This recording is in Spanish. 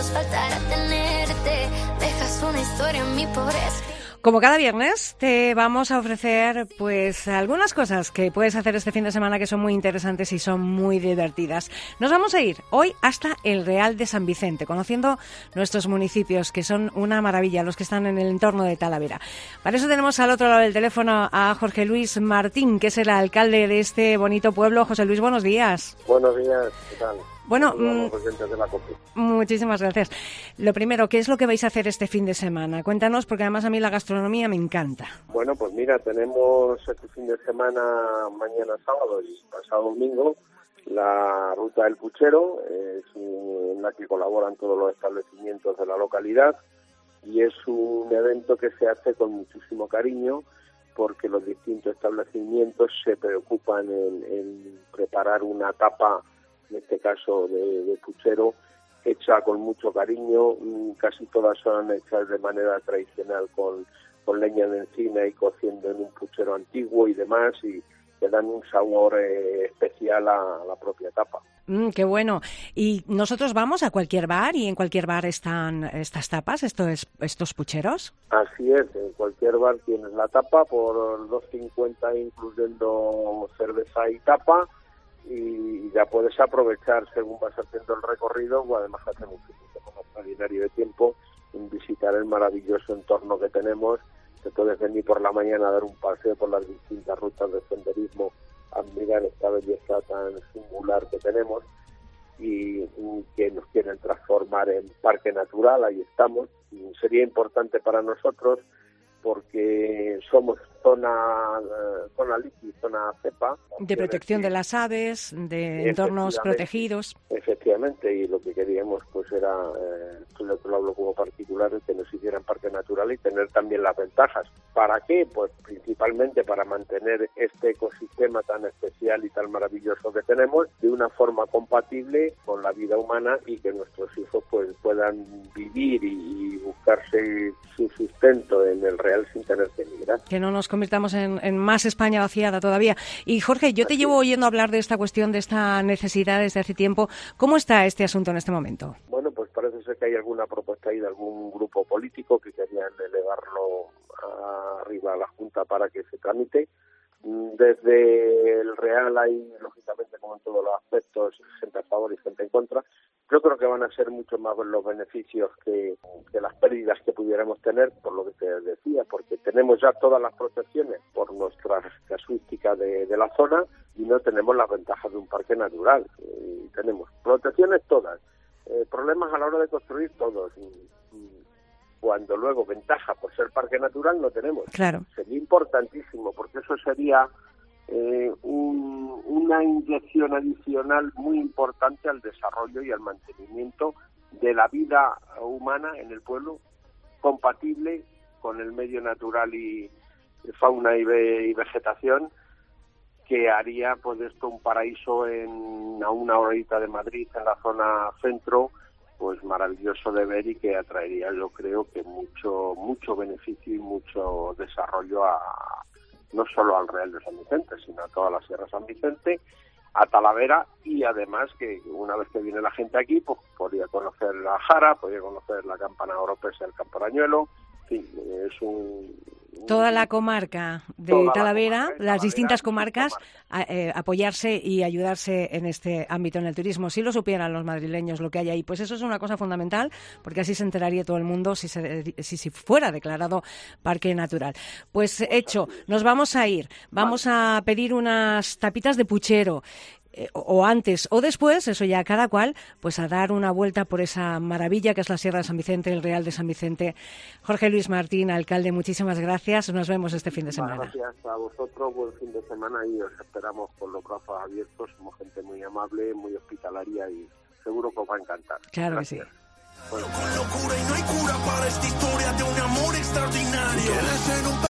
nos faltará tenerte. Dejas una historia en mi pobreza. Como cada viernes, te vamos a ofrecer pues algunas cosas que puedes hacer este fin de semana que son muy interesantes y son muy divertidas. Nos vamos a ir hoy hasta el Real de San Vicente, conociendo nuestros municipios, que son una maravilla, los que están en el entorno de Talavera. Para eso tenemos al otro lado del teléfono a Jorge Luis Martín, que es el alcalde de este bonito pueblo. José Luis, buenos días. Buenos días, ¿qué tal? Bueno, De la COPE. Muchísimas gracias. Lo primero, ¿qué es lo que vais a hacer este fin de semana? Cuéntanos, porque además a mí la gastronomía me encanta. Bueno, pues mira, tenemos este fin de semana, mañana sábado y pasado domingo, la Ruta del Puchero, en la que colaboran todos los establecimientos de la localidad, y es un evento que se hace con muchísimo cariño, porque los distintos establecimientos se preocupan en preparar una tapa, en este caso de puchero, hecha con mucho cariño. Casi todas son hechas de manera tradicional con leña de encina y cociendo en un puchero antiguo y demás, y que dan un sabor especial a la propia tapa. ¡Qué bueno! ¿Y nosotros vamos a cualquier bar y en cualquier bar están estas tapas, estos pucheros? Así es, en cualquier bar tienes la tapa por 2,50 incluyendo cerveza y tapa, y ya puedes aprovechar según vas haciendo el recorrido, o además hacer un fin de semana extraordinario de tiempo en visitar el maravilloso entorno que tenemos. Te puedes venir por la mañana a dar un paseo por las distintas rutas de senderismo, a mirar esta belleza tan singular que tenemos y que nos quieren transformar en parque natural. Ahí estamos. Sería importante para nosotros porque somos zona LICI, zona CEPA. De protección de las aves, de entornos protegidos. Efectivamente, y lo que queríamos pues era, yo te lo hablo como particular, que nos hicieran parque natural y tener también las ventajas. ¿Para qué? Pues principalmente para mantener este ecosistema tan especial y tan maravilloso que tenemos de una forma compatible con la vida humana, y que nuestros hijos pues puedan vivir y buscarse su sustento en el Real sin tener que emigrar. Que no nos convirtamos en más España vaciada todavía. Y Jorge, yo te llevo oyendo hablar de esta cuestión, de esta necesidad desde hace tiempo. ¿Cómo está este asunto en este momento? Bueno, pues parece ser que hay alguna propuesta ahí de algún grupo político que querían elevarlo arriba a la Junta para que se tramite. Desde el Real hay, lógicamente, como en todos los aspectos, gente a favor y gente en contra. Yo creo que van a ser mucho más los beneficios que las pérdidas que pudiéramos tener, por lo que te decía, porque tenemos ya todas las protecciones por nuestra casuística de la zona y no tenemos las ventajas de un parque natural. Tenemos protecciones todas, problemas a la hora de construir todos, cuando luego ventaja por ser parque natural no tenemos. Claro. Sería importantísimo, porque eso sería una inyección adicional muy importante al desarrollo y al mantenimiento de la vida humana en el pueblo, compatible con el medio natural y fauna y vegetación, que haría pues esto un paraíso a una horita de Madrid, en la zona centro, pues maravilloso de ver, y que atraería, yo creo, que mucho beneficio y mucho desarrollo no solo al Real de San Vicente, sino a toda la Sierra de San Vicente, a Talavera, y además que una vez que viene la gente aquí, pues podría conocer la Jara, podría conocer la Campana Oropesa, el Camparañuelo. Sí, es toda la comarca de Talavera, las distintas comarcas, apoyarse y ayudarse en este ámbito, en el turismo. Si lo supieran los madrileños lo que hay ahí, pues eso es una cosa fundamental, porque así se enteraría todo el mundo si fuera declarado parque natural. Pues hecho, nos vamos a ir, vamos a pedir unas tapitas de puchero, o antes o después, eso ya cada cual, pues a dar una vuelta por esa maravilla que es la Sierra de San Vicente, el Real de San Vicente. Jorge Luis Martín, alcalde, muchísimas gracias. Nos vemos este fin de semana. Gracias a vosotros, buen fin de semana, y os esperamos con los brazos abiertos. Somos gente muy amable, muy hospitalaria, y seguro que os va a encantar. Claro. Gracias. Que sí. Bueno. Con locura y no hay cura para esta historia de un amor extraordinario.